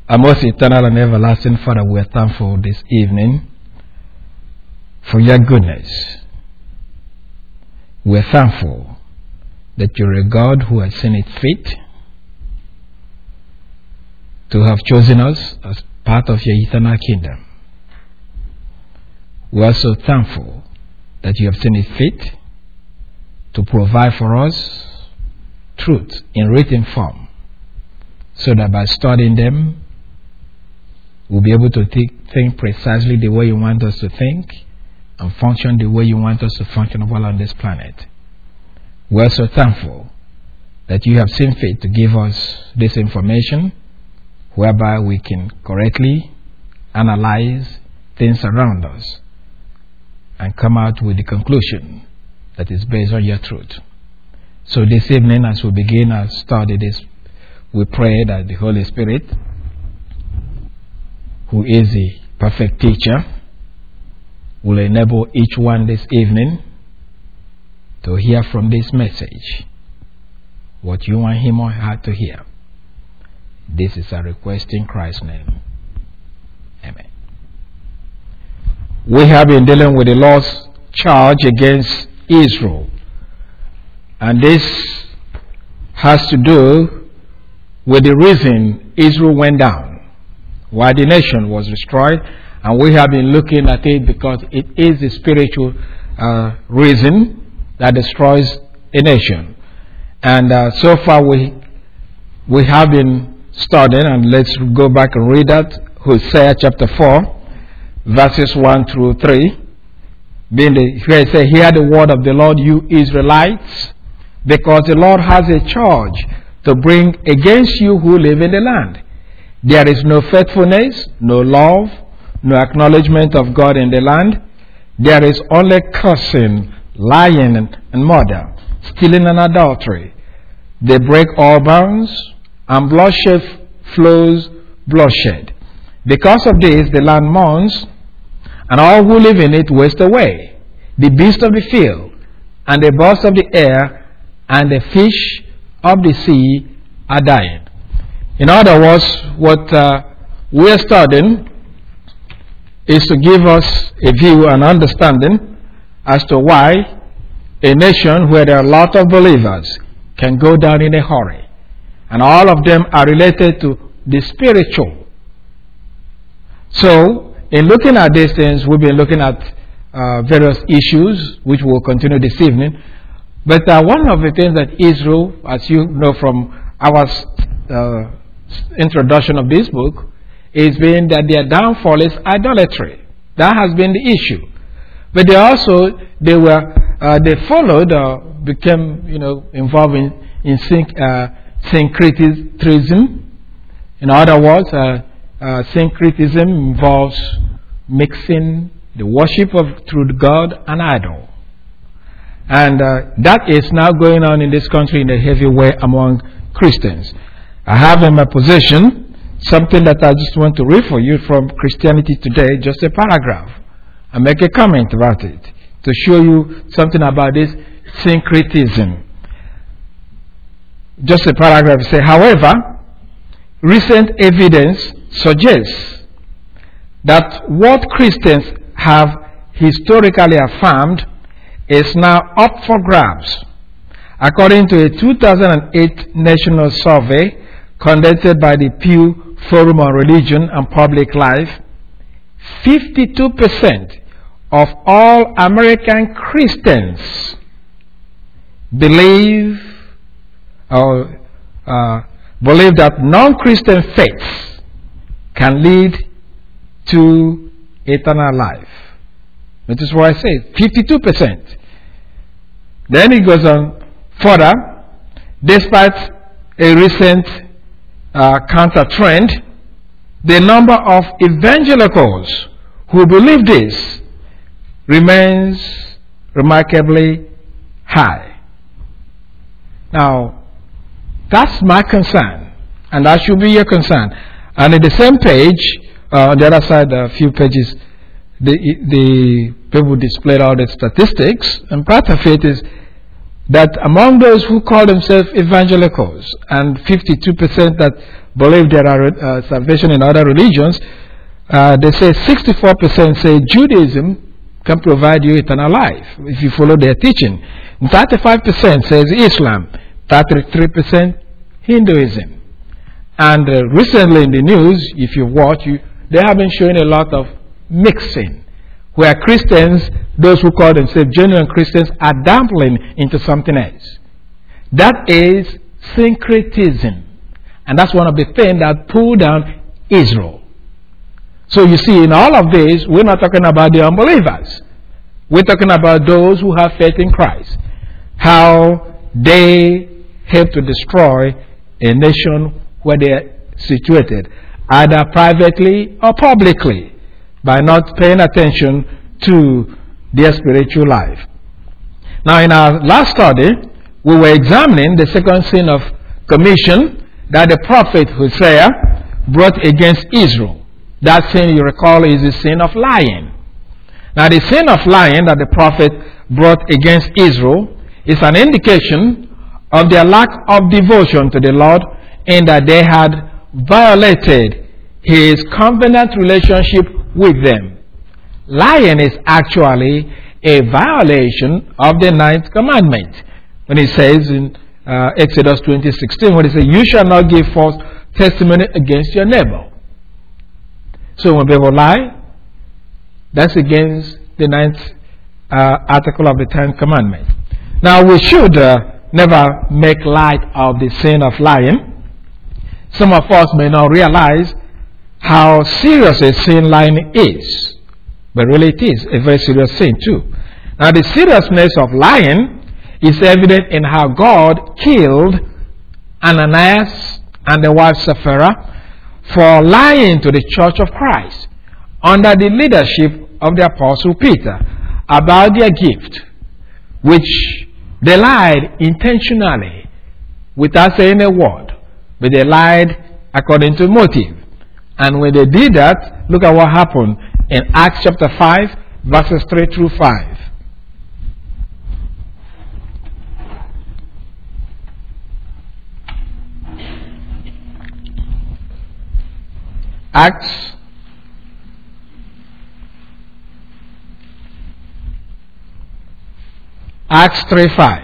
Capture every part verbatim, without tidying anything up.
Our most eternal and everlasting Father, we are thankful this evening for your goodness. We are thankful that you're a God who has seen it fit to have chosen us as part of your eternal kingdom. We are so thankful that you have seen it fit to provide for us truth in written form, so that by studying them, we'll be able to th- think precisely the way you want us to think and function the way you want us to function while on this planet. We are so thankful that you have seen fit to give us this information whereby we can correctly analyze things around us and come out with the conclusion that is based on your truth. So this evening, as we begin our study, this, we pray that the Holy Spirit, who is the perfect teacher, will enable each one this evening to hear from this message what you want him or her to hear. This is our request in Christ's name. Amen. We have been dealing with the Lord's charge against Israel, and this has to do with the reason Israel went down, why the nation was destroyed, and we have been looking at it because it is the spiritual uh, reason that destroys a nation. And uh, so far we we have been studying, and let's go back and read that, Hosea chapter four, verses one through three. Being the, here it says, "Hear the word of the Lord, you Israelites, because the Lord has a charge to bring against you who live in the land. There is no faithfulness, no love, no acknowledgement of God in the land. There is only cursing, lying, and, and murder, stealing and adultery. They break all bounds, and bloodshed flows bloodshed. Because of this, the land mourns, and all who live in it waste away. The beasts of the field, and the birds of the air, and the fish of the sea are dying." In other words, what uh, we're studying is to give us a view and understanding as to why a nation where there are a lot of believers can go down in a hurry. And all of them are related to the spiritual. So, in looking at these things, we've been looking at uh, various issues, which we'll continue this evening. But uh, one of the things that Israel, as you know from our uh, introduction of this book, is being that their downfall is idolatry. That has been the issue. But they also, they were, uh, they followed, uh, became, you know, involved in, in sync, uh, syncretism. In other words, uh, uh, syncretism involves mixing the worship of true God and idol. And uh, that is now going on in this country in a heavy way among Christians. I have in my possession something that I just want to read for you from Christianity Today, just a paragraph, and make a comment about it to show you something about this syncretism. Just a paragraph say, "However, recent evidence suggests that what Christians have historically affirmed is now up for grabs. According to a two thousand eight national survey conducted by the Pew Forum on Religion and Public Life, fifty-two percent of all American Christians believe or uh, believe that non-Christian faiths can lead to eternal life. That is what I say, fifty-two percent. Then it goes on further. Despite a recent uh, counter trend, the number of evangelicals who believe this remains remarkably high. Now, that's my concern, and that should be your concern. And in the same page, uh, on the other side, a few pages, the the people displayed all the statistics, and part of it is that among those who call themselves evangelicals, and fifty-two percent that believe there are uh, salvation in other religions, uh, they say sixty-four percent say Judaism can provide you eternal life if you follow their teaching. thirty-five percent says Islam, thirty-three percent Hinduism. And uh, recently in the news, if you watch, you, they have been showing a lot of mixing, where Christians, those who call themselves genuine Christians, are dabbling into something else. That is syncretism. And that's one of the things that pulled down Israel. So you see, in all of this, we're not talking about the unbelievers. We're talking about those who have faith in Christ. How they help to destroy a nation where they are situated, either privately or publicly, by not paying attention to their spiritual life. Now, in our last study, we were examining the second sin of commission that the prophet Hosea brought against Israel. That sin, you recall, is the sin of lying. Now, the sin of lying that the prophet brought against Israel is an indication of their lack of devotion to the Lord, in that they had violated His covenant relationship with them. Lying is actually a violation of the ninth commandment. When He says in uh, Exodus twenty sixteen, when He says, "You shall not give false testimony against your neighbor." So when people lie, that's against the ninth uh, article of the tenth commandment. Now, we should uh, never make light of the sin of lying. Some of us may not realize how serious a sin lying is, but really it is a very serious sin too. Now, the seriousness of lying is evident in how God killed Ananias and the wife Sapphira for lying to the church of Christ under the leadership of the Apostle Peter about their gift, which they lied intentionally without saying a word, but they lied according to motive. And when they did that, look at what happened in Acts chapter five, verses three through five. Acts Acts three five.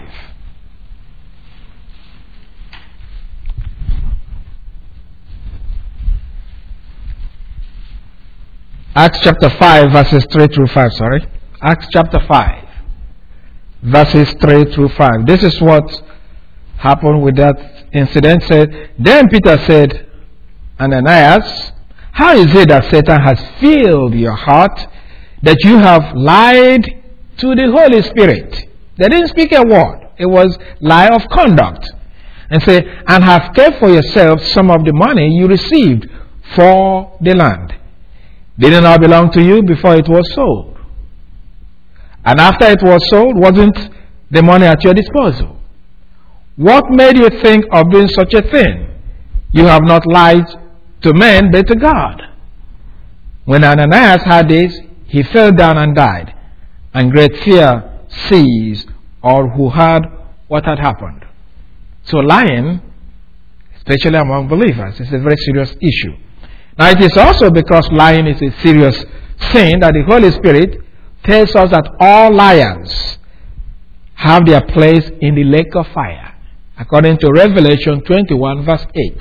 Acts chapter five, verses three through five, sorry. Acts chapter five, verses three through five. This is what happened with that incident. Said, then Peter said, Ananias, how is it that Satan has filled your heart, that you have lied to the Holy Spirit? They didn't speak a word. It was lie of conduct. And say, and have kept for yourself some of the money you received for the land. Did it not belong to you before it was sold? And after it was sold, wasn't the money at your disposal? What made you think of doing such a thing? You have not lied to men, but to God. When Ananias heard this, he fell down and died, and great fear seized all who heard what had happened. So lying, especially among believers, is a very serious issue. Now, it is also because lying is a serious sin that the Holy Spirit tells us that all liars have their place in the lake of fire, according to Revelation twenty-one, verse eight.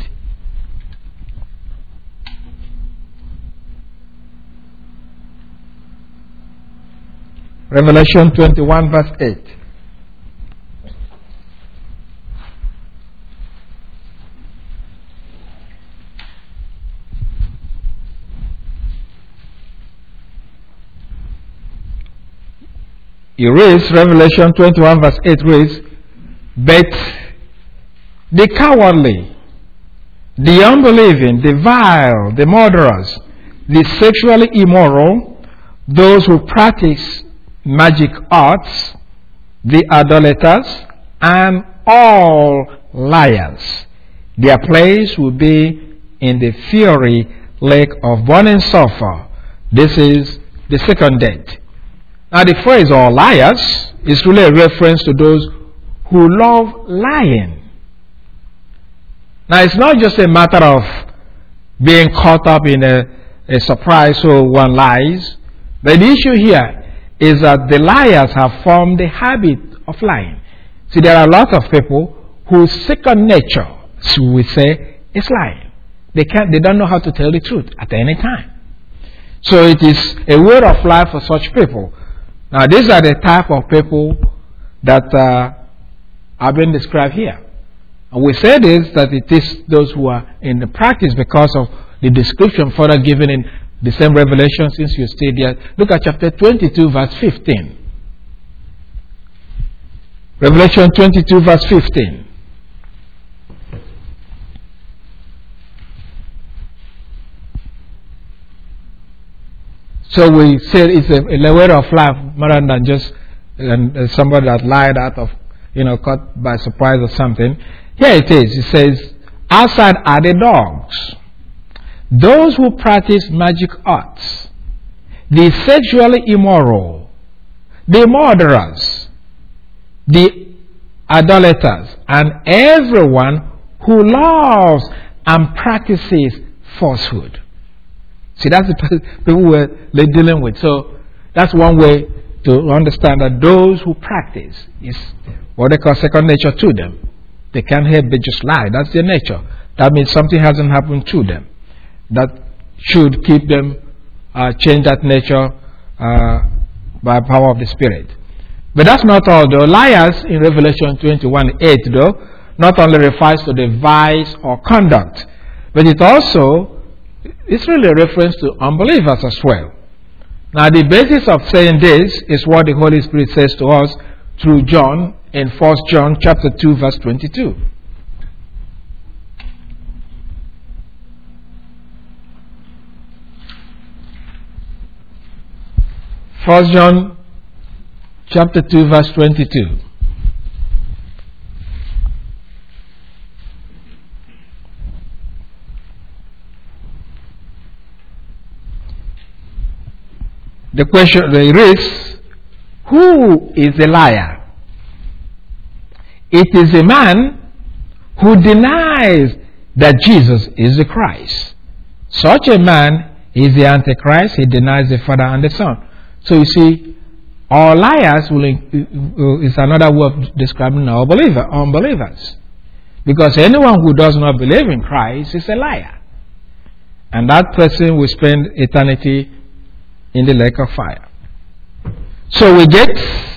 Revelation twenty-one, verse eight. It reads, Revelation twenty-one, verse eight reads, but the cowardly, the unbelieving, the vile, the murderers, the sexually immoral, those who practice magic arts, the idolaters, and all liars, their place will be in the fiery lake of burning sulfur. This is the second death. Now, the phrase all liars is really a reference to those who love lying. Now, it's not just a matter of being caught up in a, a surprise so one lies. But the issue here is that the liars have formed the habit of lying. See, there are a lot of people whose second nature, so we say, is lying. They can't, they don't know how to tell the truth at any time. So it is a way of life for such people. Now, these are the type of people that uh, are being described here. And we say this, that it is those who are in the practice because of the description further given in the same Revelation, since you stayed there. Look at chapter twenty-two, verse fifteen. Revelation twenty-two, verse fifteen. So we say it's a, a way of life more than just uh, somebody that lied out of, you know, caught by surprise or something. Here it is. It says, outside are the dogs, those who practice magic arts, the sexually immoral, the murderers, the idolaters, and everyone who loves and practices falsehood. See, that's the people we're dealing with. So that's one way to understand that those who practice is what they call second nature to them. They can't help but just lie. That's their nature. That means something hasn't happened to them that should keep them uh, change that nature uh, by power of the Spirit. But that's not all, though. Liars in Revelation twenty-one eight, though, not only refers to the vice or conduct, but it also it's really a reference to unbelievers as well. Now, the basis of saying this is what the Holy Spirit says to us through John in First John chapter two, verse twenty-two. First John chapter two, verse twenty-two. The question is, who is a liar? It is a man who denies that Jesus is the Christ. Such a man is the Antichrist. He denies the Father and the Son. So you see, all liars will, is another way of describing unbeliever, unbelievers. Because anyone who does not believe in Christ is a liar. And that person will spend eternity in the lake of fire. So we get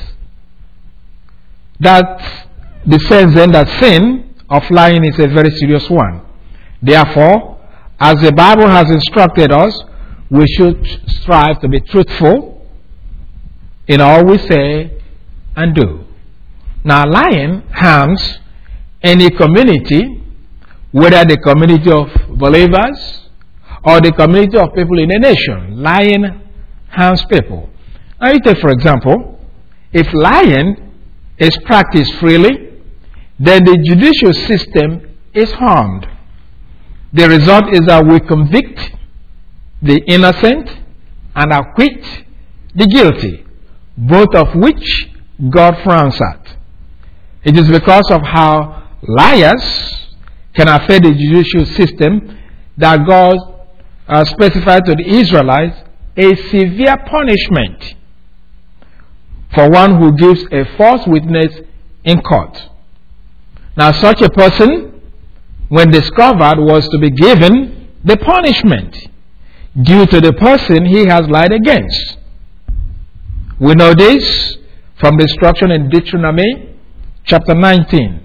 that the sense then that sin of lying is a very serious one. Therefore, as the Bible has instructed us, we should strive to be truthful in all we say and do. Now, lying harms any community, whether the community of believers or the community of people in a nation. Lying harms people. Now, you take, for example, if lying is practiced freely, then the judicial system is harmed. The result is that we convict the innocent and acquit the guilty, both of which God frowns at. It is because of how liars can affect the judicial system that God uh, specified to the Israelites a severe punishment for one who gives a false witness in court. Now, such a person, when discovered, was to be given the punishment due to the person he has lied against. We know this from the instruction in Deuteronomy chapter nineteen.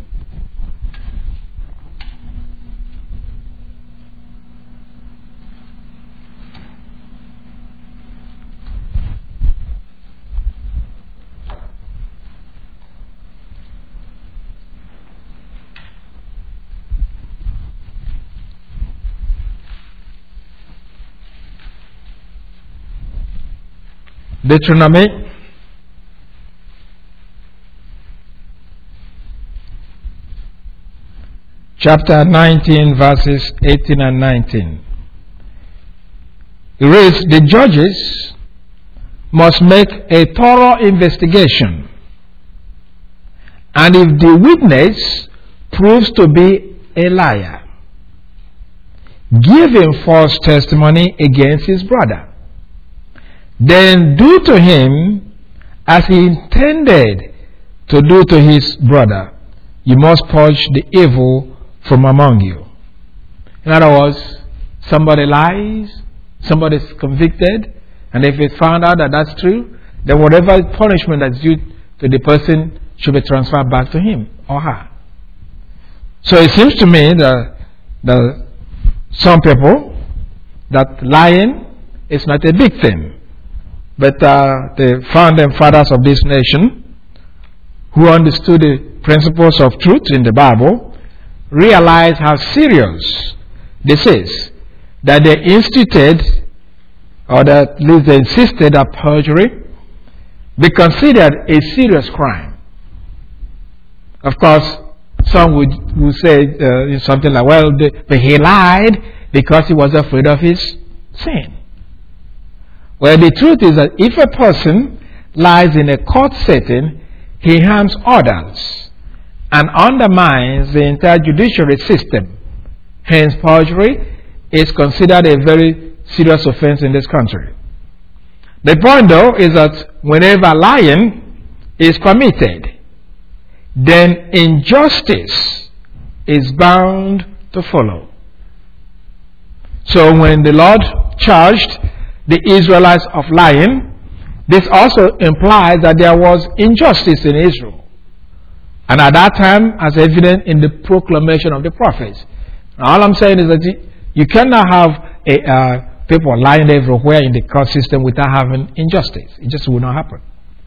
Deuteronomy chapter nineteen, verses eighteen and nineteen. It reads, the judges must make a thorough investigation, and if the witness proves to be a liar, giving false testimony against his brother. Then do to him as he intended to do to his brother. You must purge the evil from among you. In other words, somebody lies, somebody is convicted, and if it's found out that that's true, then whatever punishment that's due to the person should be transferred back to him or her. So it seems to me that, that some people, that lying is not a big thing. But uh, the founding fathers of this nation, who understood the principles of truth in the Bible, realized how serious this is, that they instituted, or that at least they insisted that perjury be considered a serious crime. Of course, some would, would say uh, something like, well, the, but he lied because he was afraid of his sin. Well, the truth is that if a person lies in a court setting, he harms others and undermines the entire judiciary system. Hence, perjury is considered a very serious offense in this country. The point, though, is that whenever lying is committed, then injustice is bound to follow. So when the Lord charged the Israelites of lying, this also implies that there was injustice in Israel. And at that time, as evident in the proclamation of the prophets. Now, all I'm saying is that you cannot have a, uh, people lying everywhere in the court system without having injustice. It just will not happen.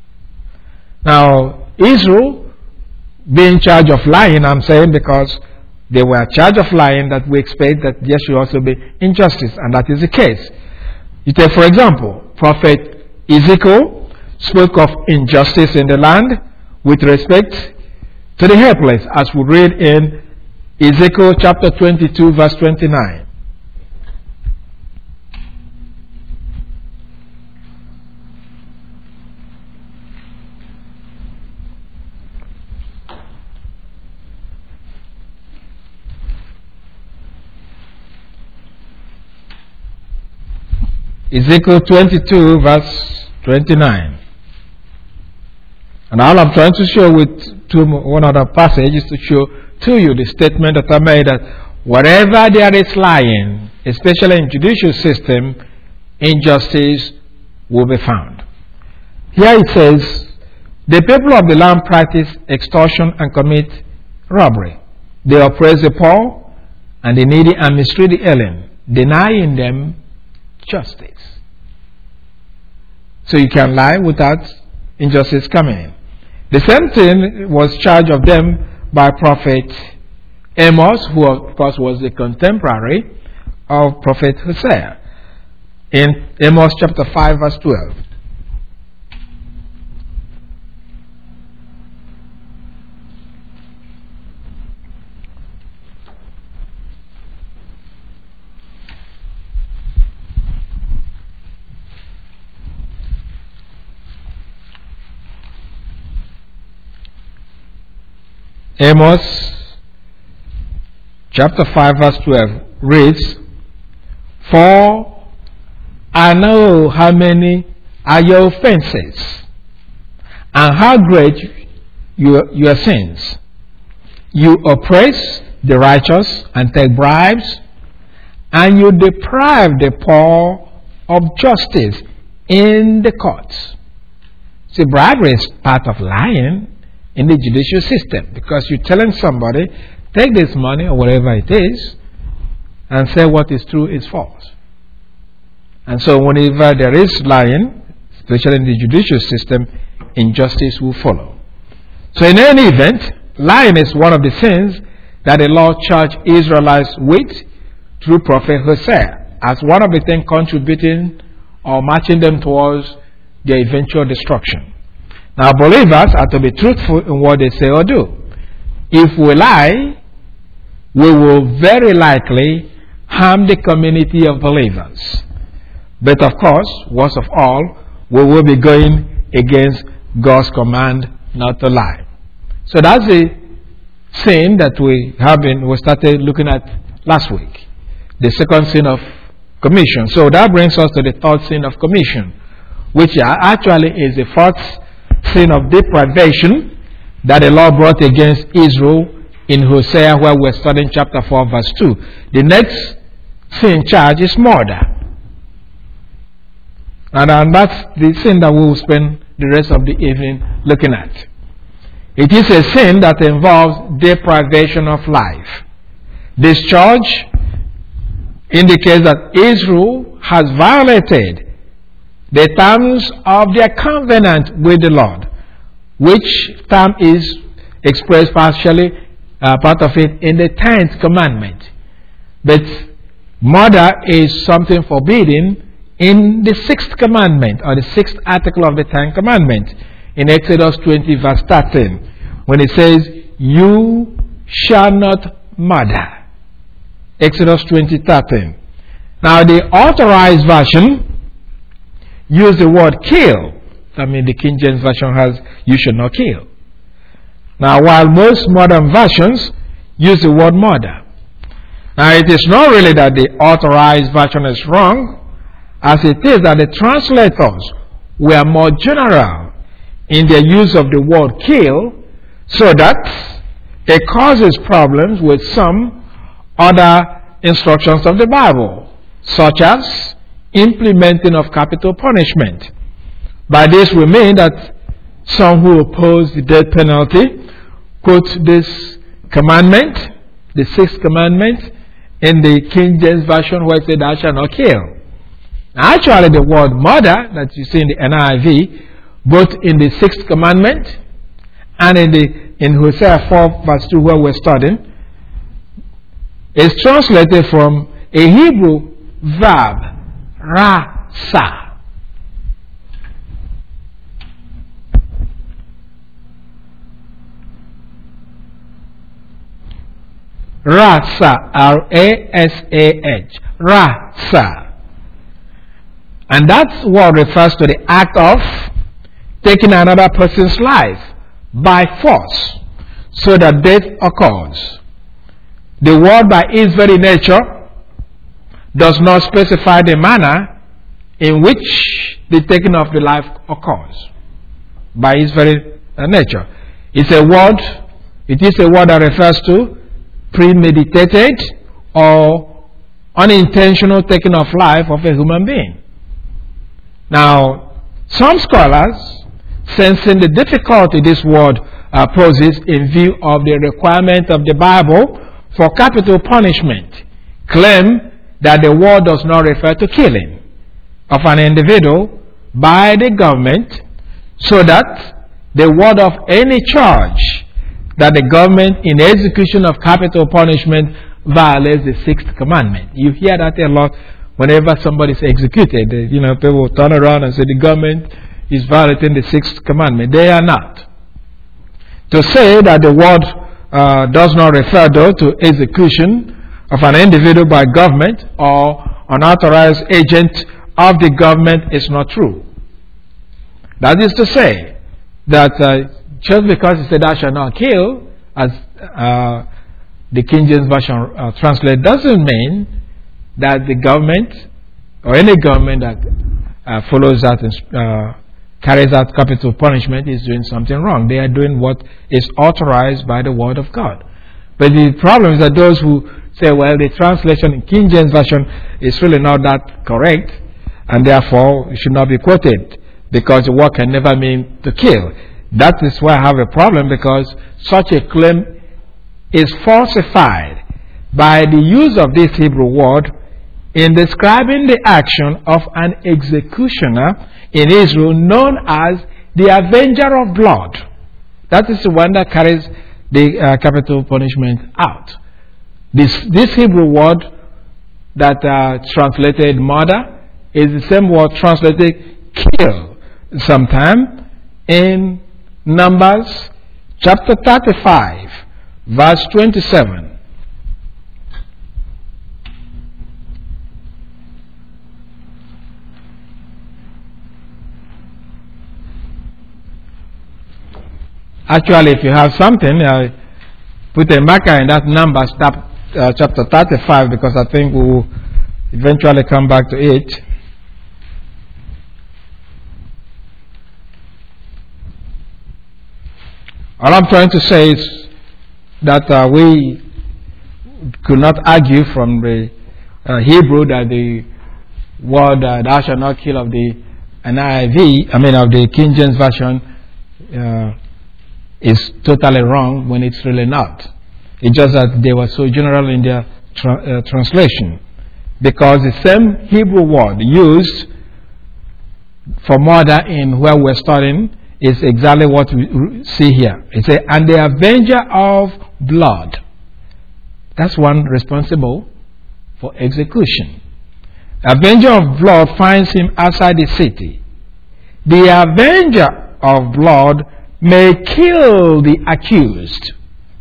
Now, Israel being charged of lying, I'm saying because they were charged of lying, that we expect that there should also be injustice, and that is the case. You take, for example, Prophet Ezekiel spoke of injustice in the land with respect to the helpless, as we read in Ezekiel chapter twenty-two, verse twenty-nine. Ezekiel twenty-two, verse twenty-nine. And all I'm trying to show with two, one other passage is to show to you the statement that I made, that wherever there is lying, especially in judicial system, injustice will be found. Here it says, the people of the land practice extortion and commit robbery. They oppress the poor and the needy and mistreat the alien, denying them justice. So you can lie without injustice coming in. The same thing was charged of them by Prophet Amos, who of course was a contemporary of Prophet Hosea, in Amos chapter five, verse twelve. Amos chapter five, verse twelve reads, for I know how many are your offenses and how great your, your sins. You oppress the righteous and take bribes, and you deprive the poor of justice in the courts. See, bribery is part of lying in the judicial system, because you're telling somebody, take this money or whatever it is and say what is true is false. And so whenever there is lying, especially in the judicial system, injustice will follow. So in any event, lying is one of the sins that the Lord charged Israelites with through Prophet Hosea, as one of the things contributing or marching them towards their eventual destruction. Now, believers are to be truthful in what they say or do. If we lie, we will very likely harm the community of believers. But of course, worst of all, we will be going against God's command not to lie. So that's the sin that we have been, we started looking at last week. the second sin of commission. So that brings us to the third sin of commission, which actually is the fourth sin of deprivation that the Lord brought against Israel in Hosea, where we're studying chapter four, verse two. The next sin charge is murder. And, and that's the sin that we will spend the rest of the evening looking at. It is a sin that involves deprivation of life. This charge indicates that Israel has violated the terms of their covenant with the Lord, which term is expressed partially, uh, part of it in the tenth commandment. But murder is something forbidden in the sixth commandment, or the sixth article of the tenth commandment, in Exodus twenty, verse thirteen, when it says, "You shall not murder." Exodus twenty, thirteen. Now, the authorized version use the word kill. I mean, the King James Version has, "You should not kill." Now, while most modern versions use the word murder. Now, it is not really that the authorized version is wrong, as it is that the translators were more general in their use of the word kill, so that it causes problems with some other instructions of the Bible, such as implementing of capital punishment. By this we mean that some who oppose the death penalty quote this commandment, the sixth commandment, in the King James Version, where it says, "Thou shalt not kill." Actually, the word murder that you see in the N I V, both in the sixth commandment and in the in Hosea four, verse two, where we're studying, is translated from a Hebrew verb, rasa. Rasa, R A S A H, rasa. And that word refers to the act of taking another person's life by force so that death occurs. The word by its very nature does not specify the manner in which the taking of the life occurs. By its very nature. It's a word, it is a word that refers to premeditated or unintentional taking of life of a human being. Now, some scholars, sensing the difficulty this word uh, poses in view of the requirement of the Bible for capital punishment, claim that the word does not refer to killing of an individual by the government, so that the word of any charge that the government in execution of capital punishment violates the sixth commandment. You hear that a lot whenever somebody is executed. You know, people turn around and say the government is violating the sixth commandment. They are not. To say that the word uh, does not refer though to execution of an individual by government or unauthorized agent of the government is not true. That is to say that uh, just because it said "thou shalt not kill," as uh, the King James Version uh, translates, doesn't mean that the government or any government that uh, follows that and uh, carries out capital punishment is doing something wrong. They are doing what is authorized by the Word of God. But the problem is that those who say, well, the translation in King James Version is really not that correct, and therefore it should not be quoted, because the word can never mean to kill. That is why I have a problem, because such a claim is falsified by the use of this Hebrew word in describing the action of an executioner in Israel known as the avenger of blood. That is the one that carries the uh, capital punishment out. This, this Hebrew word that uh, translated murder is the same word translated kill, sometime in Numbers chapter thirty-five, verse twenty-seven. Actually, if you have something, uh, put a marker in that Numbers uh, chapter thirty-five, because I think we will eventually come back to it. All I'm trying to say is that uh, we could not argue from the uh, Hebrew that the word uh, "thou shalt not kill" of the N I V, I mean of the King James Version, uh, is totally wrong when it's really not. It's just that they were so general in their tra- uh, translation, because the same Hebrew word used for murder in where we're studying is exactly what we see here. It says, "And the avenger of blood." That's one responsible for execution. Avenger of blood finds him outside the city. The avenger of blood may kill the accused.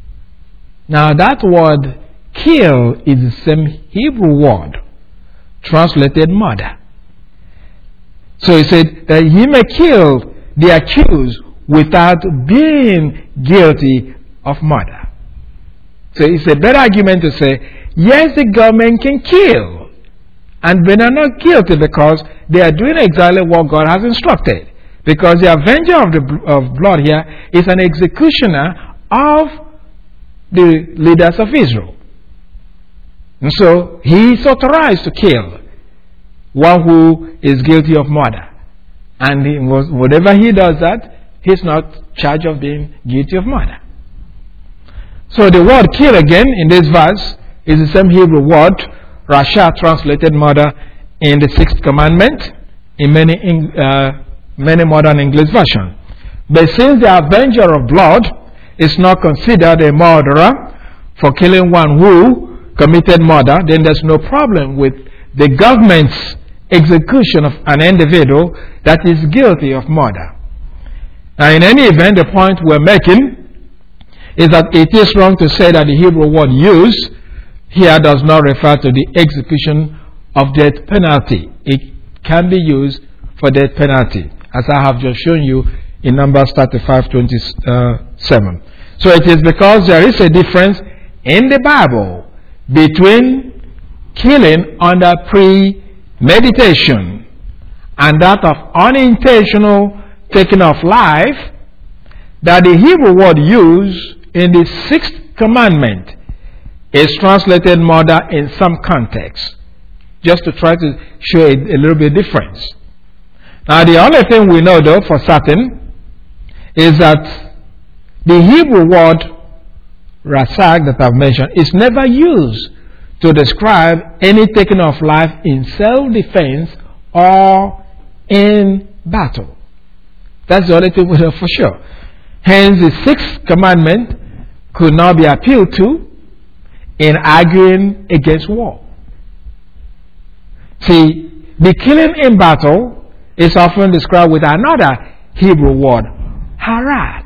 Now that word "kill" is the same Hebrew word translated murder. So he said that he may kill the accused without being guilty of murder. So it's a better argument to say, yes, the government can kill, and they are not guilty because they are doing exactly what God has instructed. Because the avenger of the of blood here is an executioner of the leaders of Israel. And so he is authorized to kill one who is guilty of murder. And he was, whatever he does that, he's not charged of being guilty of murder. So the word "kill" again in this verse is the same Hebrew word, "rasha," translated murder in the sixth commandment in many uh, many modern English versions. But since the avenger of blood is not considered a murderer for killing one who committed murder, then there's no problem with the government's execution of an individual that is guilty of murder. Now, in any event, the point we're making is that it is wrong to say that the Hebrew word used here does not refer to the execution of death penalty. It can be used for death penalty, as I have just shown you in Numbers thirty-five twenty-seven. So it is because there is a difference in the Bible between killing under premeditation and that of unintentional taking of life, that the Hebrew word used in the sixth commandment is translated murder in some context, just to try to show a, a little bit difference. Now, the only thing we know, though, for certain, is that the Hebrew word "rasak" that I've mentioned is never used to describe any taking of life in self-defense or in battle. That's the only thing we know for sure. Hence, the sixth commandment could not be appealed to in arguing against war. See, the killing in battle is often described with another Hebrew word, "harag."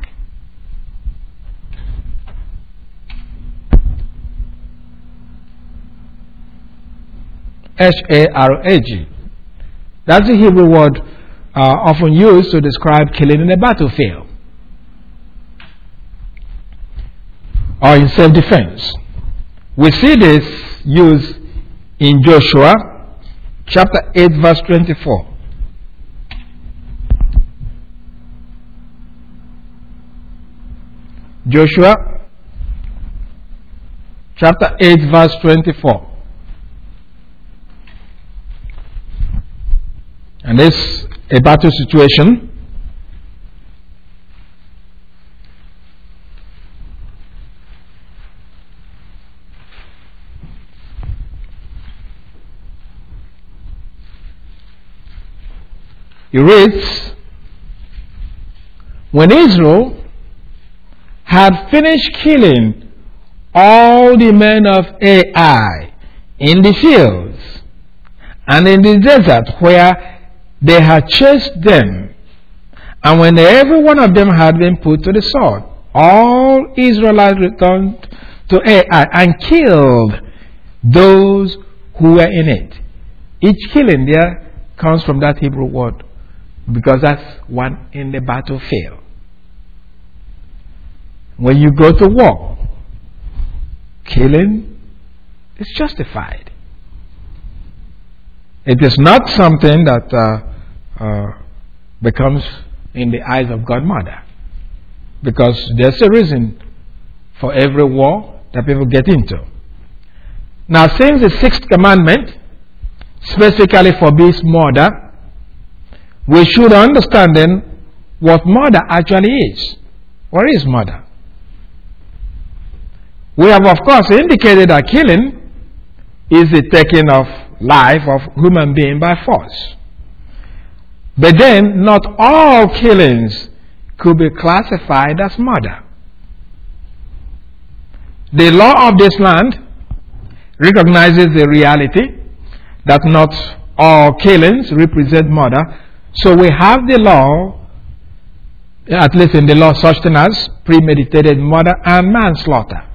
H A R A G. That's the Hebrew word uh, often used to describe killing in a battlefield or in self-defense. We see this used in Joshua chapter eight verse twenty-four. Joshua chapter eight verse twenty-four. And this a battle situation. He reads, "When Israel had finished killing all the men of Ai in the fields and in the desert where they had chased them, and when every one of them had been put to the sword, all Israelites returned to Ai and killed those who were in it." Each killing there comes from that Hebrew word, because that's one in the battlefield. When you go to war, killing is justified. It is not something that uh, uh, becomes in the eyes of God Mother. Because there's a reason for every war that people get into. Now, since the sixth commandment specifically forbids murder, we should understand then what murder actually is. What is murder? We have, of course, indicated that killing is the taking of life of human being by force. But then, not all killings could be classified as murder. The law of this land recognizes the reality that not all killings represent murder. So we have the law, at least in the law, such thing as premeditated murder and manslaughter.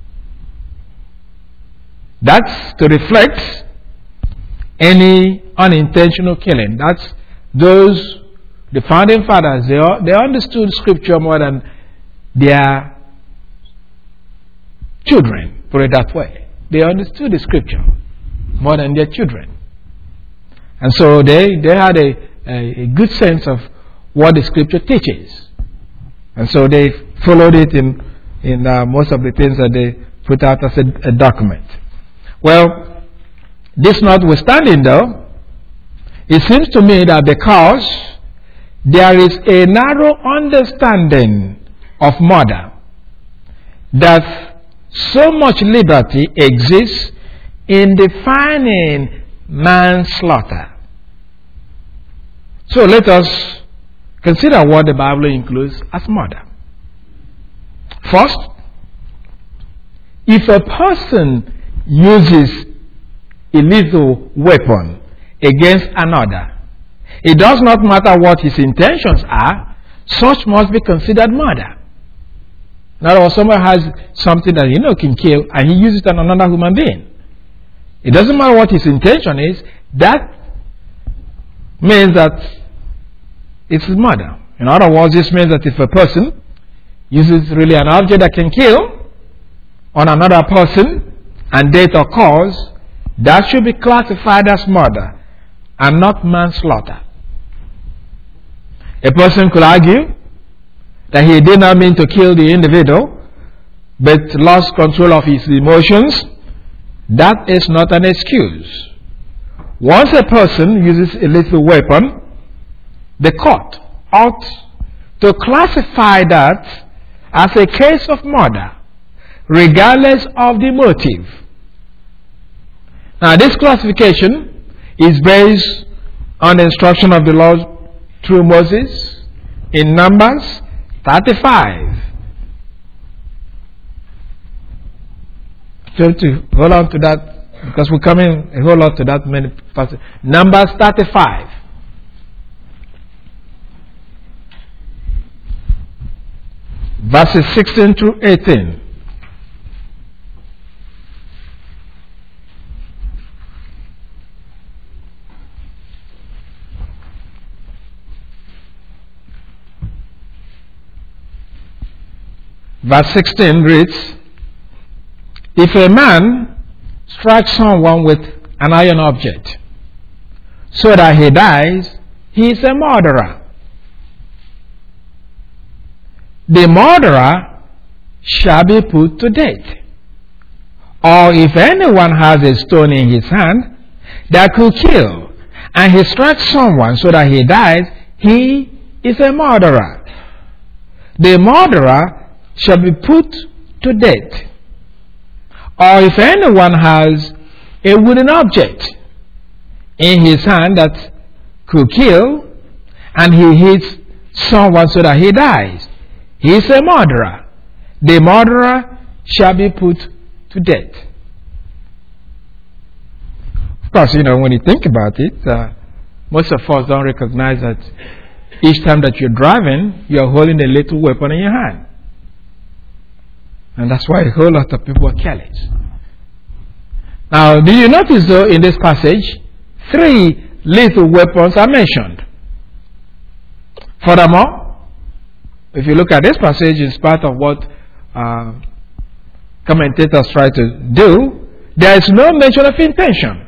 That's to reflect any unintentional killing. That's those, the founding fathers, they, they understood Scripture more than their children, put it that way. They understood the Scripture more than their children. And so they, they had a, a, a good sense of what the Scripture teaches. And so they followed it in, in uh, most of the things that they put out as a, a document. Well, this notwithstanding though, it seems to me that because there is a narrow understanding of murder, that so much liberty exists in defining manslaughter. So let us consider what the Bible includes as murder. First, if a person uses a lethal weapon against another, it does not matter what his intentions are, such must be considered murder. In other words, someone has something that he knows can kill and he uses it on another human being. It doesn't matter what his intention is, that means that it's murder. In other words, this means that if a person uses really an object that can kill on another person and death occurs, that should be classified as murder and not manslaughter. A person could argue that he did not mean to kill the individual but lost control of his emotions. That is not an excuse. Once a person uses a lethal weapon, the court ought to classify that as a case of murder, regardless of the motive. Now, this classification is based on the instruction of the Lord through Moses in Numbers thirty-five. So to hold on to that, because we're coming a whole lot to that many passages. Numbers thirty-five. Verses sixteen through eighteen. Verse sixteen reads, if a man strikes someone with an iron object so that he dies, he is a murderer. The murderer shall be put to death. Or if anyone has a stone in his hand that could kill, and he strikes someone so that he dies, he is a murderer. The murderer shall be put to death. Or if anyone has a wooden object in his hand that could kill, and he hits someone so that he dies, he is a murderer. The murderer shall be put to death. Of course, you know, when you think about it, uh, most of us don't recognize that each time that you're driving, you're holding a little weapon in your hand. And that's why a whole lot of people are careless. Now, do you notice though in this passage, three lethal weapons are mentioned. Furthermore, if you look at this passage, in spite of what uh, commentators try to do, there is no mention of intention,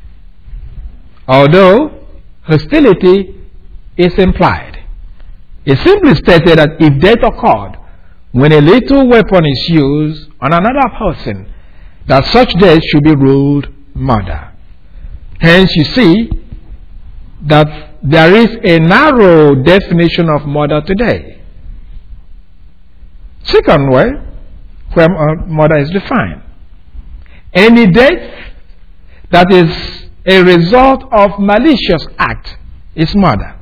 although hostility is implied. It simply stated that if death occurred when a lethal weapon is used on another person, that such death should be ruled murder. Hence, you see that there is a narrow definition of murder today. Second way, where murder is defined: any death that is a result of malicious act is murder.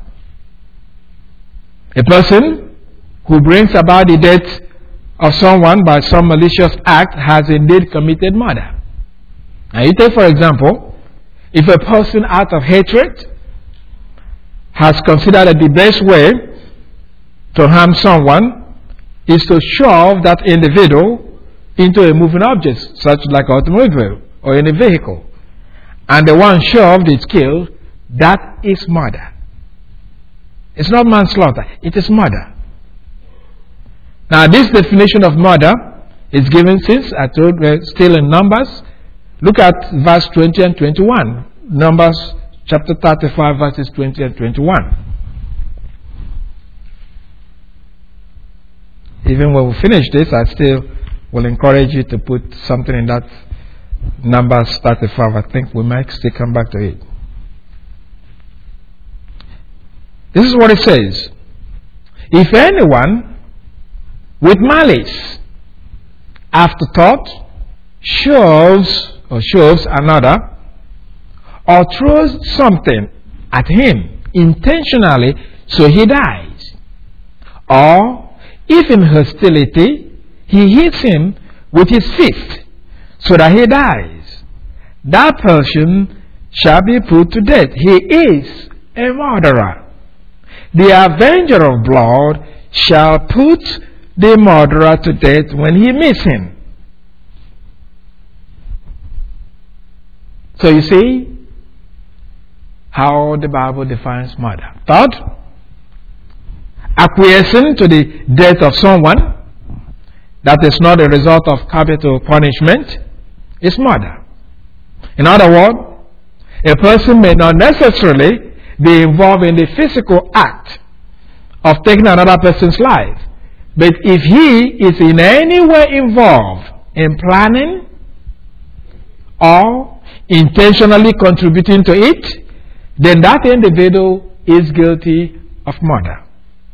A person who brings about the death of someone by some malicious act has indeed committed murder. Now, you take, for example, if a person out of hatred has considered that the best way to harm someone is to shove that individual into a moving object, such like an automobile or in a vehicle, and the one shoved is killed, that is murder. It's not manslaughter, it is murder. Now, this definition of murder is given, since I told you, still in Numbers. Look at verse twenty and twenty-one. Numbers chapter thirty-five, verses twenty and twenty-one. Even when we finish this, I still will encourage you to put something in that Numbers thirty-five. I think we might still come back to it. This is what it says. If anyone with malice, afterthought, shoves or shoves another, or throws something at him intentionally so he dies, or if in hostility he hits him with his fist so that he dies, that person shall be put to death. He is a murderer. The avenger of blood shall put the murderer to death when he meets him. So you see how the Bible defines murder. Third, acquiescing to the death of someone that is not a result of capital punishment is murder. In other words, a person may not necessarily be involved in the physical act of taking another person's life, but if he is in any way involved in planning or intentionally contributing to it, then that individual is guilty of murder.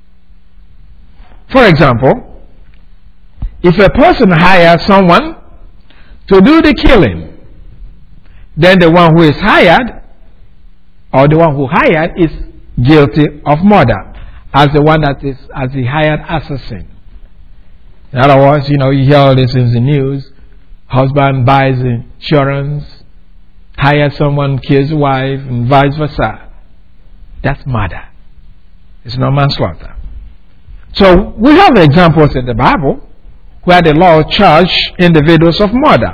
For example, if a person hires someone to do the killing, then the one who is hired or the one who hired is guilty of murder as the one that is as the hired assassin. In other words, you know, you hear all this in the news. Husband buys insurance, hires someone, kills wife, and vice versa. That's murder. It's not manslaughter. So we have examples in the Bible where the law charged individuals of murder,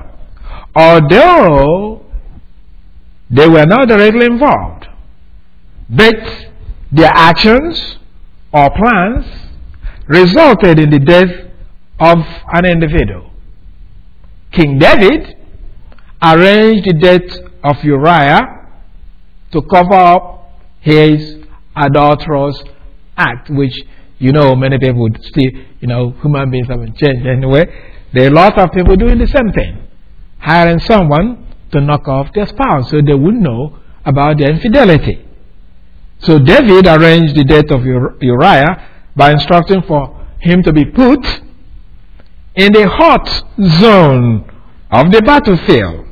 although they were not directly involved, but their actions or plans resulted in the death of an individual. King David arranged the death of Uriah to cover up his adulterous act, which, you know, many people would still, you know, human beings haven't changed anyway. There are a lot of people doing the same thing, hiring someone to knock off their spouse so they would know about their infidelity. So David arranged the death of Uriah by instructing for him to be put in the hot zone of the battlefield.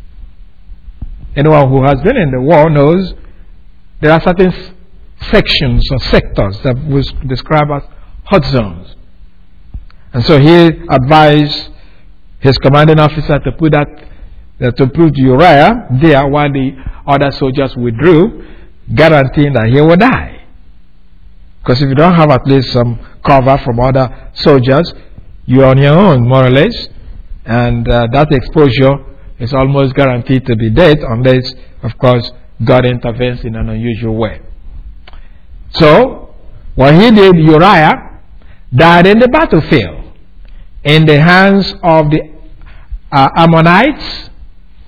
Anyone who has been in the war knows there are certain sections or sectors that was described as hot zones. And so he advised his commanding officer to put that uh, to put Uriah there while the other soldiers withdrew, guaranteeing that he will die. Because if you don't have at least some cover from other soldiers, you're on your own, more or less, and uh, that exposure is almost guaranteed to be dead unless, of course, God intervenes in an unusual way. So, what he did, Uriah died in the battlefield in the hands of the uh, Ammonites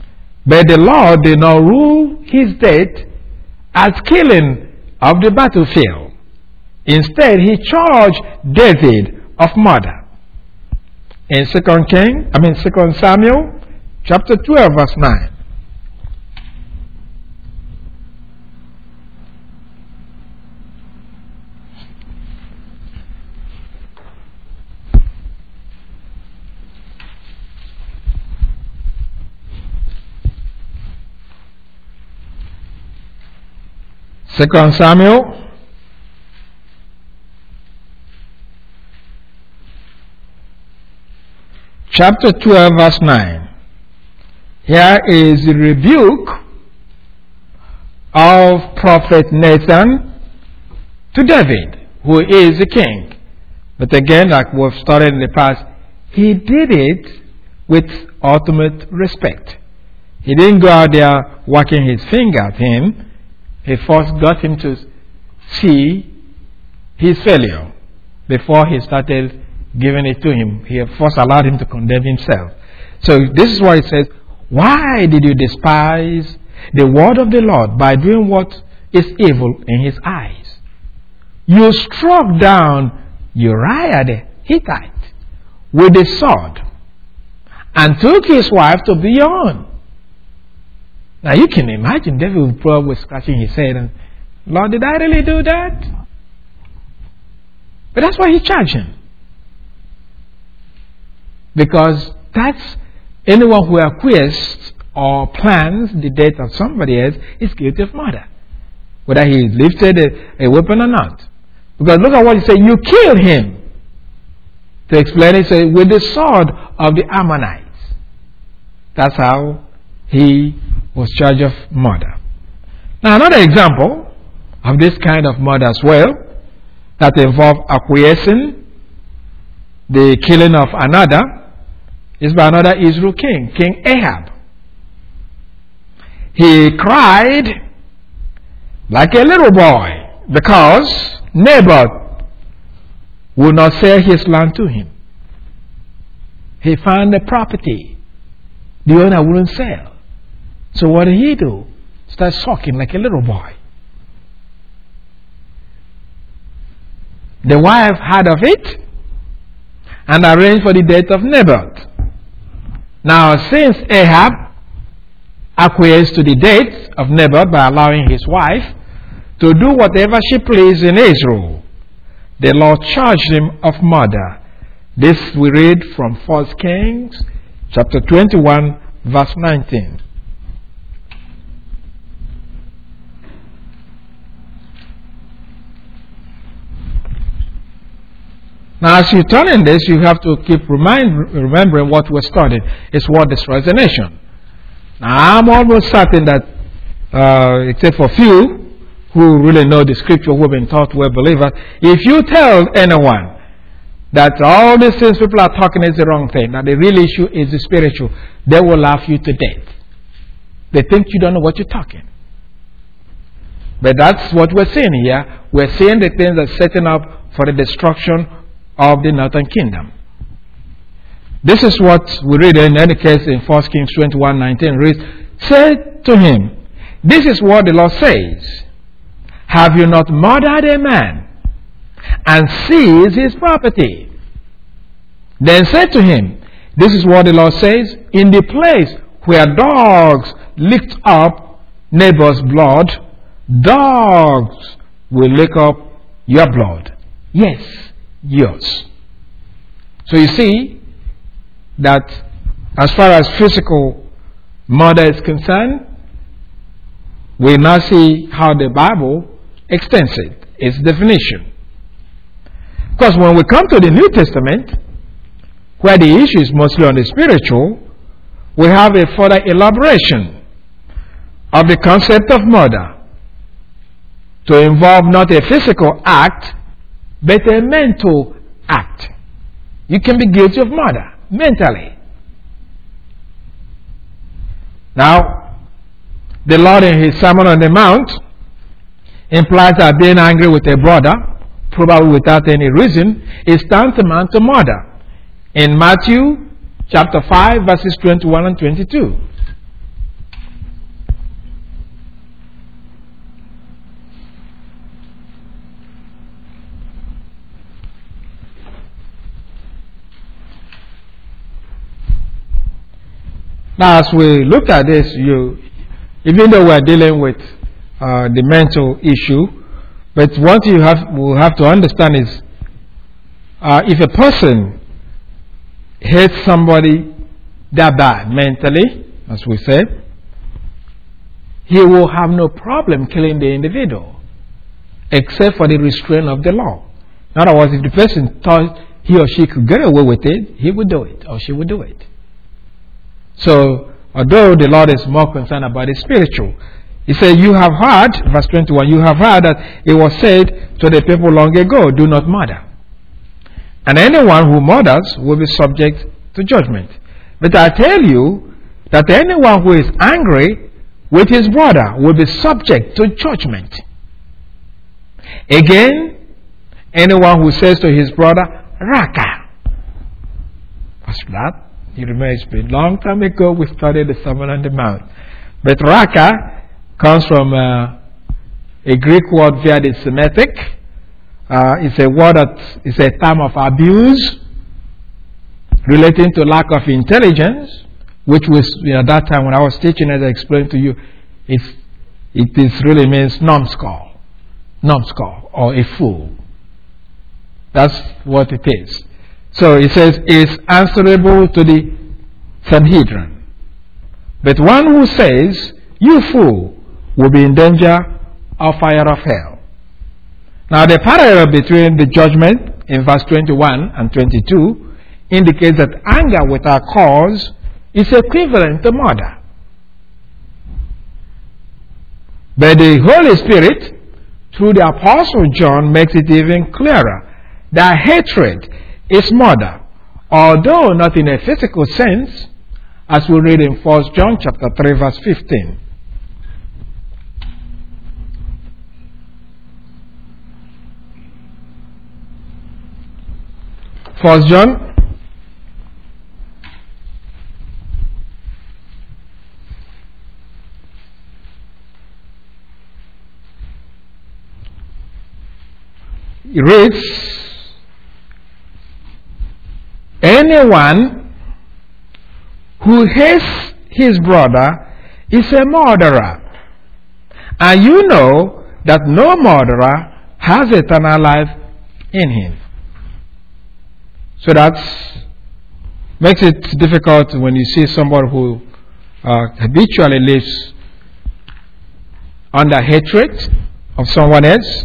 But the Lord did not rule his death as killing of the battlefield. Instead, he charged David of murder. In Second King, I mean Second Samuel, chapter twelve, verse nine. Second Samuel chapter twelve, verse nine. Here is the rebuke of Prophet Nathan to David, who is the king. But again, like we've studied in the past, he did it with ultimate respect. He didn't go out there wagging his finger at him. He first got him to see his failure before he started giving it to him. He first allowed him to condemn himself. So this is why it says, why did you despise the word of the Lord by doing what is evil in his eyes? You struck down Uriah the Hittite with the sword and took his wife to be your own. Now you can imagine David was probably scratching his head and, Lord, did I really do that? But that's why he charged him. Because that's anyone who acquiesced or plans the death of somebody else is guilty of murder. Whether he lifted a, a weapon or not. Because look at what he said, you killed him. To explain it, say, with the sword of the Ammonites. That's how he was charged of murder. Now another example of this kind of murder as well, that involved acquiescing the killing of another, is by another Israel king, King Ahab. He cried like a little boy because Naboth would not sell his land to him. He found the property the owner wouldn't sell. So what did he do? Start sulking like a little boy. The wife heard of it and arranged for the death of Naboth. Now, since Ahab acquiesced to the death of Naboth by allowing his wife to do whatever she pleased in Israel, the Lord charged him of murder. This we read from First Kings chapter twenty-one, verse nineteen. Now, as you turn in this, you have to keep remind, remembering what we're studying. It's what destroys a nation. Now, I'm almost certain that, uh, except for few who really know the scripture, who have been taught were believers, if you tell anyone that all these things people are talking is the wrong thing, that the real issue is the spiritual, they will laugh you to death. They think you don't know what you're talking. But that's what we're seeing here. We're seeing the things that are setting up for the destruction of the northern kingdom. This is what we read in any case in First Kings twenty-one nineteen. Reads, say to him, this is what the Lord says. Have you not murdered a man and seized his property? Then say to him, this is what the Lord says. In the place where dogs licked up Naboth's blood, dogs will lick up your blood. Yes, yours. So you see that as far as physical murder is concerned, we now see how the Bible extends it, its definition. Because when we come to the New Testament, where the issue is mostly on the spiritual, we have a further elaboration of the concept of murder to involve not a physical act, but a mental act. You can be guilty of murder mentally. Now, the Lord in his Sermon on the Mount implies that being angry with a brother, probably without any reason, is tantamount to murder. In Matthew chapter five, verses twenty-one and twenty-two. Now, as we look at this, you, even though we're dealing with uh, the mental issue, but what you have will have to understand is, uh, if a person hates somebody that bad mentally, as we said, he will have no problem killing the individual, except for the restraint of the law. In other words, if the person thought he or she could get away with it, he would do it, or she would do it. So, although the Lord is more concerned about the spiritual, He said, you have heard, verse twenty-one, you have heard that it was said to the people long ago, do not murder. And anyone who murders will be subject to judgment. But I tell you that anyone who is angry with his brother will be subject to judgment. Again, anyone who says to his brother, Raka. What's that? You remember it's been a long time ago we studied the Sermon on the Mount. But Raka comes from uh, a Greek word via the Semitic. Uh, it's a word that is a term of abuse relating to lack of intelligence, which was, you know, at that time when I was teaching, as I explained to you, it's, it is really means numbskull, numbskull, or a fool. That's what it is. So it says, is answerable to the Sanhedrin. But one who says, you fool, will be in danger of fire of hell. Now the parallel between the judgment in verse twenty-one and twenty-two indicates that anger without cause is equivalent to murder. But the Holy Spirit, through the Apostle John, makes it even clearer that hatred is murder, although not in a physical sense, as we read in First John chapter three, verse fifteen. First John it reads, anyone who hates his brother is a murderer, and you know that no murderer has eternal life in him. So that makes it difficult when you see somebody who uh, habitually lives under hatred of someone else.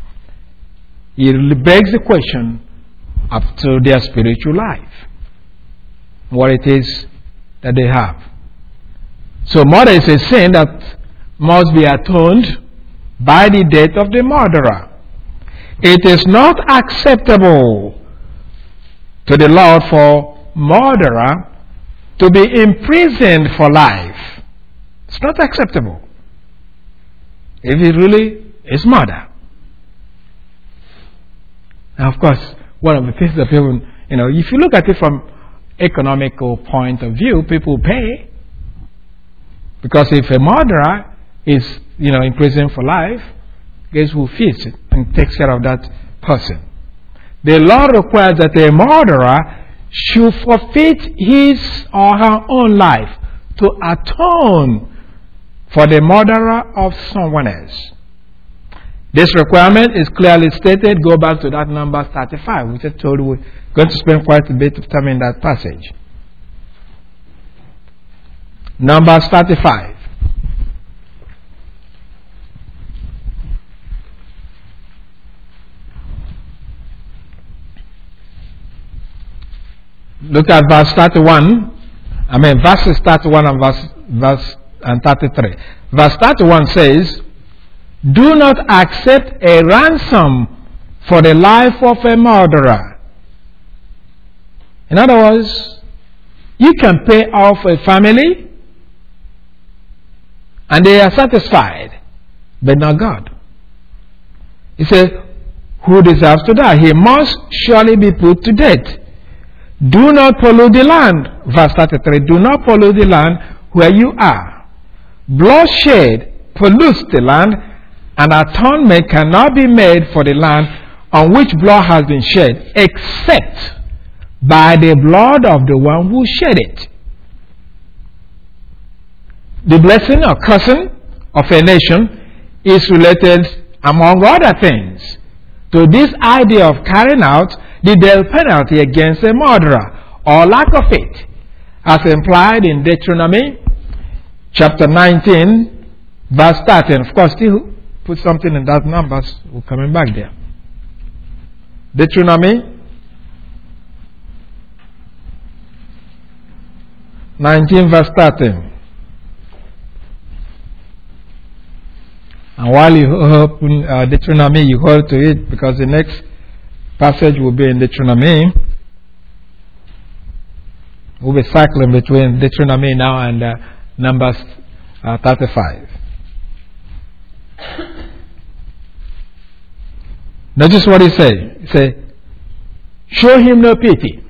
It begs the question up to their spiritual life, what it is that they have. So murder is a sin that must be atoned by the death of the murderer. It is not acceptable to the Lord for murderer to be imprisoned for life. It's not acceptable if it really is murder. Now, of course, one of the things that people, you know, if you look at it from economical point of view, people pay. Because if a murderer is, you know, in prison for life, guess who feeds it and takes care of that person? The law requires that a murderer should forfeit his or her own life to atone for the murderer of someone else. This requirement is clearly stated. Go back to that number thirty-five, which I told you we're going to spend quite a bit of time in that passage. Numbers thirty-five. Look at verse thirty-one. I mean, verses thirty-one and verse, verse and thirty-three. Verse thirty-one says, do not accept a ransom for the life of a murderer. In other words, you can pay off a family and they are satisfied, but not God. He says, who deserves to die? He must surely be put to death. Do not pollute the land. Verse thirty-three. Do not pollute the land where you are. Bloodshed pollutes the land, and atonement cannot be made for the land on which blood has been shed, except by the blood of the one who shed it. the blessing or cursing of a nation is related, among other things, to this idea of carrying out the death penalty against a murderer or lack of it, as implied in Deuteronomy chapter nineteen, verse thirteen. Of course, still put something in that numbers. We're coming back there. Deuteronomy nineteen, verse thirteen. And while you open uh, Deuteronomy, you hold to it, because the next passage will be in Deuteronomy. We'll be cycling between Deuteronomy now and uh, Numbers uh, thirty-five. Notice what he says. He says, show him no pity.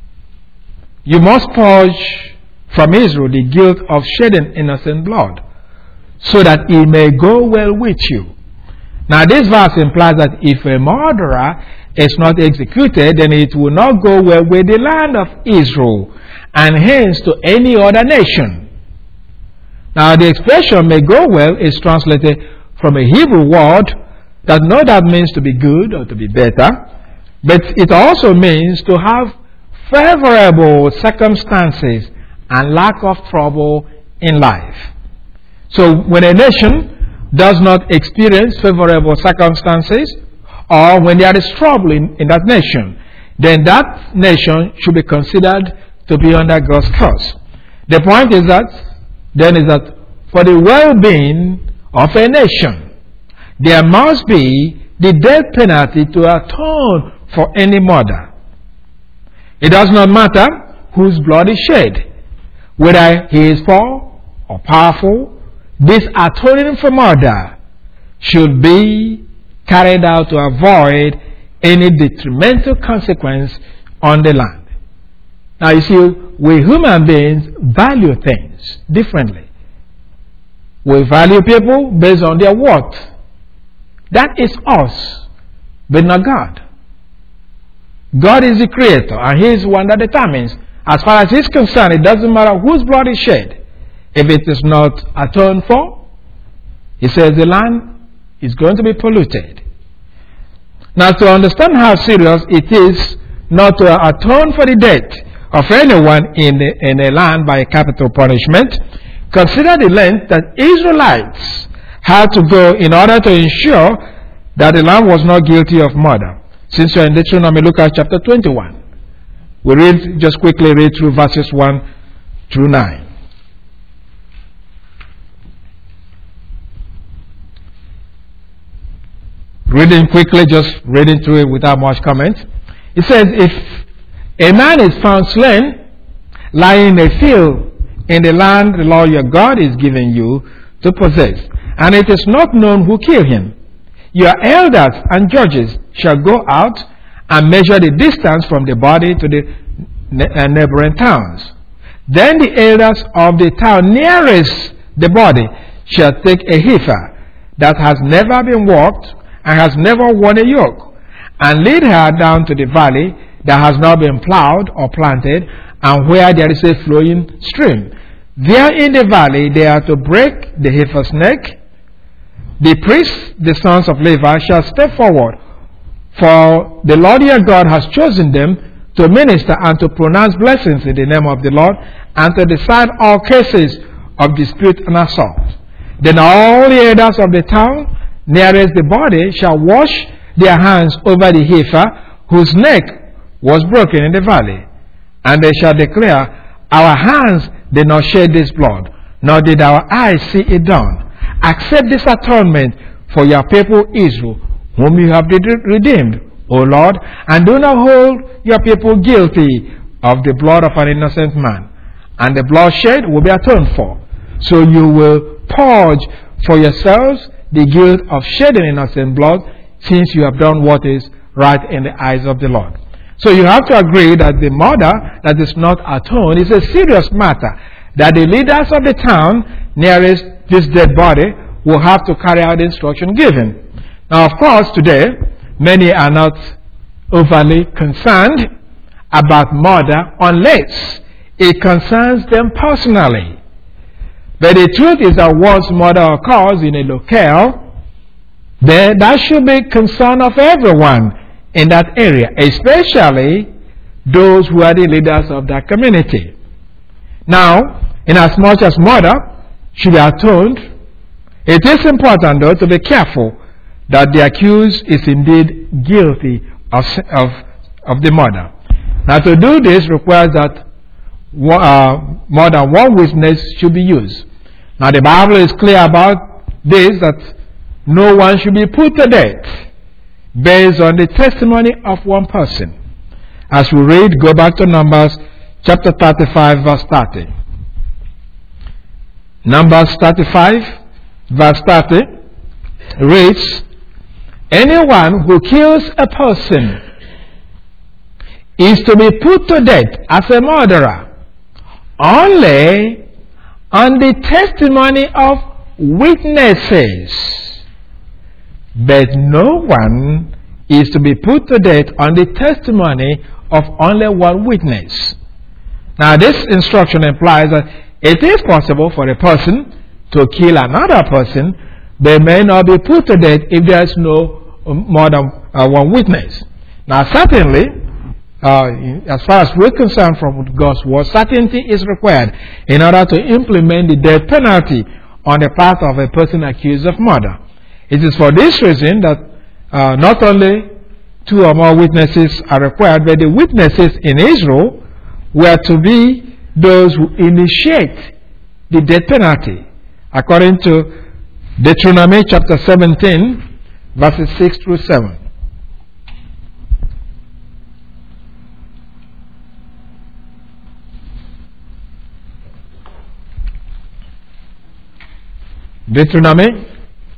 You must purge from Israel the guilt of shedding innocent blood, so that it may go well with you. Now this verse implies that if a murderer is not executed, then it will not go well with the land of Israel, and hence to any other nation. Now the expression may go well is translated from a Hebrew word that no doubt means to be good or to be better, but it also means to have favorable circumstances and lack of trouble in life. So when a nation does not experience favorable circumstances, or when there is trouble in, in that nation, then that nation should be considered to be under God's curse. The point is that, then is that for the well-being of a nation, there must be the death penalty to atone for any murder. It does not matter whose blood is shed, whether he is poor or powerful. This atoning for murder should be carried out to avoid any detrimental consequence on the land. Now you see, we human beings value things differently. We value people based on their worth. That is us, but not God. God is the creator, and He is the one that determines. As far as He is concerned, it doesn't matter whose blood is shed. If it is not atoned for, He says the land is going to be polluted. Now, to understand how serious it is not to atone for the death of anyone in, the, in a land by a capital punishment, consider the length that Israelites had to go in order to ensure that the land was not guilty of murder. Since you're in Deuteronomy, look at chapter twenty-one. We read, just quickly read through verses one through nine. Reading quickly, just reading through it without much comment. It says, if a man is found slain, lying in a field in the land the Lord your God is giving you to possess, and it is not known who killed him, your elders and judges shall go out and measure the distance from the body to the neighboring towns. Then the elders of the town nearest the body shall take a heifer that has never been walked and has never worn a yoke, and lead her down to the valley that has not been plowed or planted, and where there is a flowing stream. There in the valley they are to break the heifer's neck. The priests, the sons of Levi, shall step forward, for the Lord your God has chosen them to minister and to pronounce blessings in the name of the Lord, and to decide all cases of dispute and assault. Then all the elders of the town nearest the body shall wash their hands over the heifer whose neck was broken in the valley, and they shall declare, our hands did not shed this blood, nor did our eyes see it done. Accept this atonement for your people Israel, whom you have redeemed, O Lord, and do not hold your people guilty of the blood of an innocent man. And the blood shed will be atoned for. So you will purge for yourselves the guilt of shedding innocent blood, since you have done what is right in the eyes of the Lord. So you have to agree that the murder that is not atoned is a serious matter, that the leaders of the town nearest this dead body will have to carry out the instruction given. Now, of course, today, many are not overly concerned about murder unless it concerns them personally. But the truth is that once murder occurs in a locale, then that should be concern of everyone in that area, especially those who are the leaders of that community. Now, inasmuch as murder should be atoned, it is important, though, to be careful that the accused is indeed guilty of, of, of the murder. Now, to do this requires that uh, more than one witness should be used. Now, the Bible is clear about this, that no one should be put to death based on the testimony of one person. As we read, go back to Numbers chapter thirty-five, verse thirty. Numbers thirty-five, verse thirty reads, anyone who kills a person is to be put to death as a murderer only on the testimony of witnesses. But no one is to be put to death on the testimony of only one witness. Now, this instruction implies that it is possible for a person to kill another person, but may not be put to death if there is no more than uh, one witness. Now, certainly, uh, as far as we're concerned from God's word, certainty is required in order to implement the death penalty on the part of a person accused of murder. It is for this reason that uh, not only two or more witnesses are required, but the witnesses in Israel were to be those who initiate the death penalty, according to Deuteronomy chapter seventeen, verses six through seven. Deuteronomy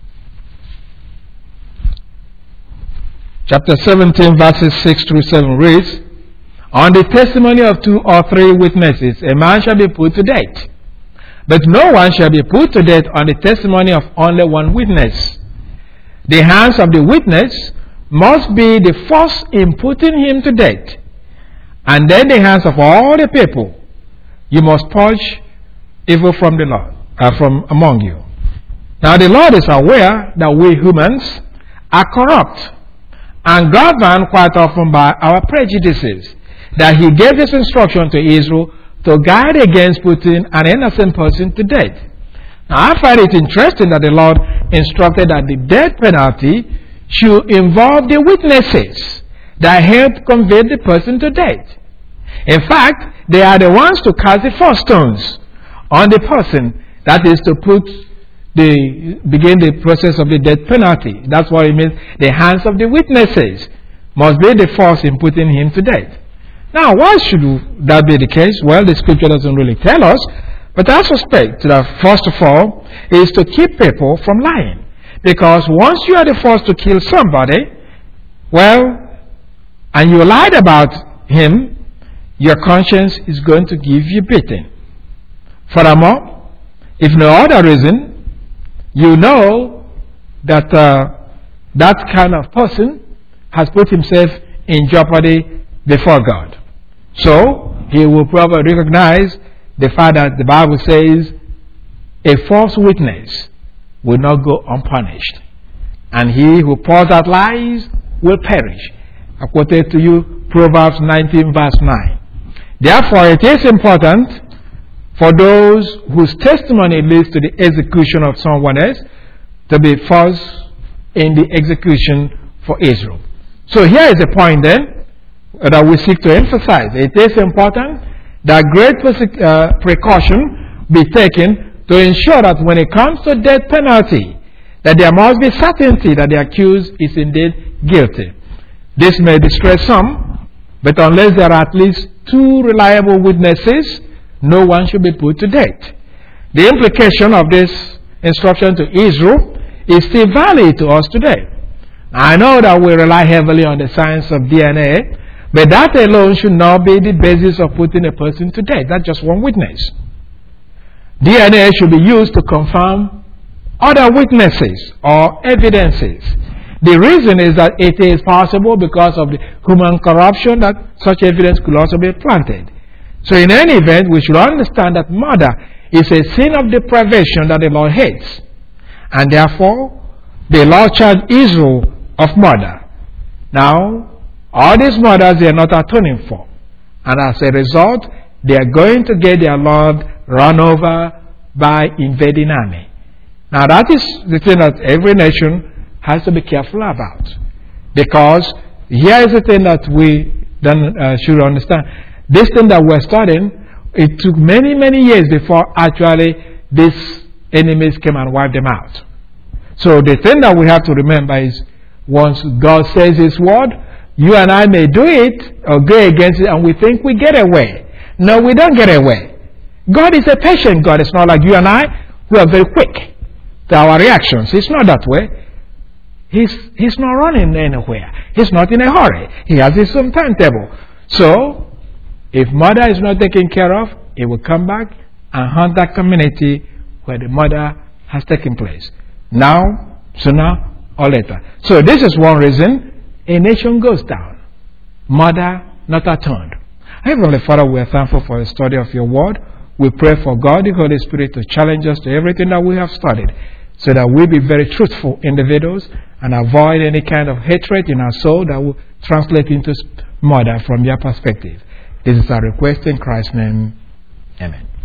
chapter seventeen, verses six through seven reads, on the testimony of two or three witnesses, a man shall be put to death. But no one shall be put to death on the testimony of only one witness. The hands of the witness must be the first in putting him to death, and then the hands of all the people. You must purge evil from the Lord, uh, from among you. Now the Lord is aware that we humans are corrupt and governed quite often by our prejudices, that he gave this instruction to Israel to guard against putting an innocent person to death. Now, I find it interesting that the Lord instructed that the death penalty should involve the witnesses that helped convict the person to death. In fact, they are the ones to cast the first stones on the person, that is to put the begin the process of the death penalty. That's what it means. The hands of the witnesses must be the first in putting him to death. Now, why should that be the case? Well, the scripture doesn't really tell us, but I suspect that first of all is to keep people from lying. Because once you are the first to kill somebody, well, and you lied about him, your conscience is going to give you beating. Furthermore, if no other reason, you know that uh, that kind of person has put himself in jeopardy before God. So, he will probably recognize the fact that the Bible says a false witness will not go unpunished, and he who pours out lies will perish. I quoted to you Proverbs nineteen, verse nine. Therefore, it is important for those whose testimony leads to the execution of someone else to be first in the execution for Israel. So here is the point then that we seek to emphasize. It is important that great uh, precaution be taken to ensure that when it comes to death penalty, that there must be certainty that the accused is indeed guilty. This may distress some, but unless there are at least two reliable witnesses, no one should be put to death. The implication of this instruction to Israel is still valid to us today. I know that we rely heavily on the science of D N A, but that alone should not be the basis of putting a person to death. That's just one witness. D N A should be used to confirm other witnesses or evidences. The reason is that it is possible, because of the human corruption, that such evidence could also be planted. So in any event, we should understand that murder It's a sin of deprivation that the Lord hates. And therefore, the Lord charged Israel of murder. Now, all these murders they are not atoning for. And as a result, they are going to get their Lord run over by invading army. Now that is the thing that every nation has to be careful about. Because here is the thing that we then, uh, should understand. This thing that we're studying, it took many, many years before actually these enemies came and wiped them out. So the thing that we have to remember is once God says His word, you and I may do it or go against it and we think we get away. No, we don't get away. God is a patient God. It's not like you and I who are very quick to our reactions. It's not that way. He's, he's not running anywhere. He's not in a hurry. He has his own timetable. So, if murder is not taken care of, it will come back and haunt that community where the murder has taken place. Now, sooner or later. So this is one reason a nation goes down. Murder not atoned. Heavenly Father, we are thankful for the study of your word. We pray for God, the Holy Spirit, to challenge us to everything that we have studied, so that we be very truthful individuals and avoid any kind of hatred in our soul that will translate into murder from your perspective. This is our request in Christ's name. Amen.